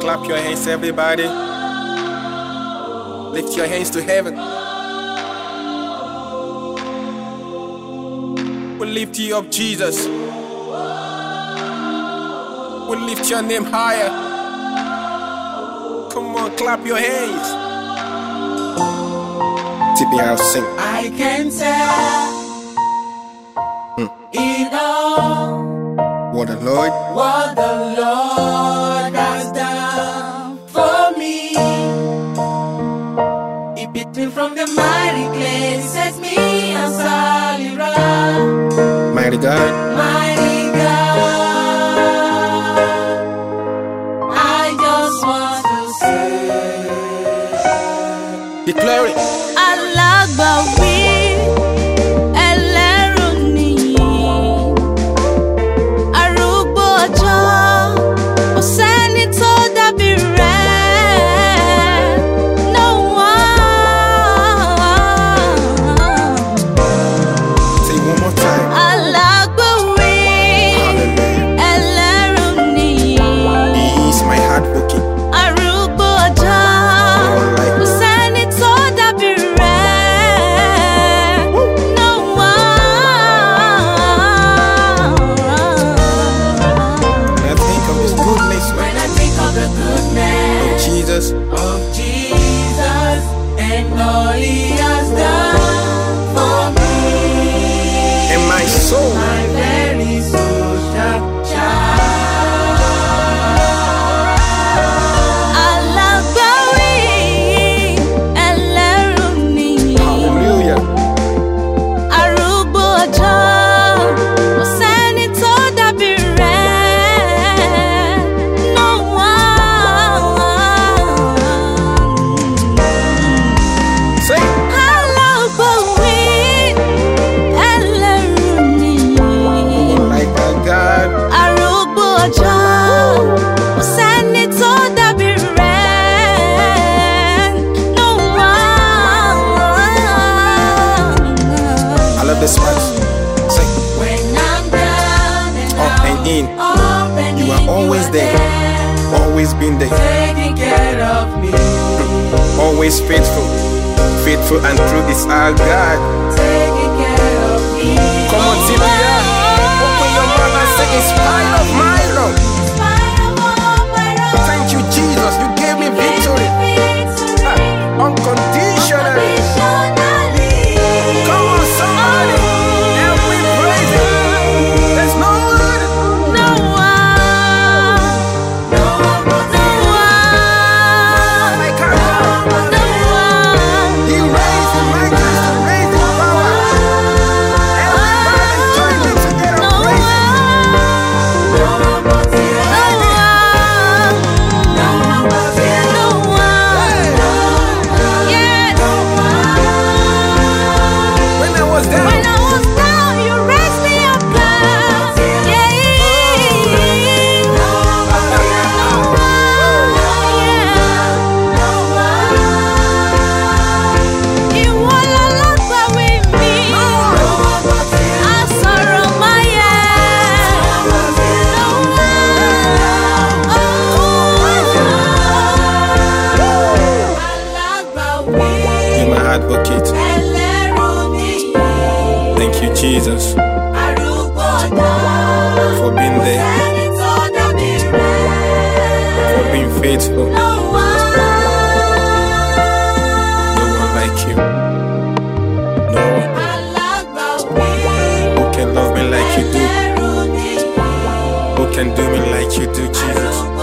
clap your hands, everybody. Lift your hands to heaven. We lift you up, Jesus. We lift your name higher. Come on, clap your hands. Tippy House sing. I can tell it all What the Lord has done for me. He picked me from the mighty clay, set me on solid rock. Mighty God. Mighty God, I just want to say, Declare it. Alágbàwí ẹlẹ́rù nìyí, arúgbó ọjọ́, kò sẹ́ni tó dàbí rẹ̀, no one. Say one more time. Alágbàwí ẹlẹ́rù nìyí, He is my advocate. arúgbó ọjọ́, kò sẹ́ni tó dàbí rẹ̀, no one. When I think of His goodness, when I think of the of goodness Jesus, of Jesus and all He has done for me, and my soul. my very soul shall shout. Alágbàwí ẹlẹ́rù nìyí, Hallelujah. arúgbó ọjọ́, kò sẹ́ni tó dàbí rẹ̀, no one. Say. Alágbàwí ẹlẹ́rù nìyí, Like a God. arúgbó ọjọ́, kò sẹ́ni tó dàbí rẹ̀, no one. I love this part. Say. When I'm down and Up and in. up and You in, are always there. Always been there. taking care of me, Always faithful. Faithful and true is our God. taking care of me. Come on, Sylvia. Open your mouth and say, in spite of my love. Thank you, Jesus. You gave me victory. Unconditionally. Come on, somebody. And we praise Him. There's no one. No one, No one but no one, Like our God. no one. He raised Him mighty to raise His power. Everybody join me together. No Praise Him. no one but you. No one, No one but you. no one. Yes. When I was down, When I was down, you raised me up. Yeah. No one. Ìwọ lálágbàwí mi. Asọ̀rọ̀ máyẹ̀. you're my advocate. Thank you, Jesus, for being there, for being faithful. No one like you. No one who can love me like you do. Who can do me like you do, Jesus.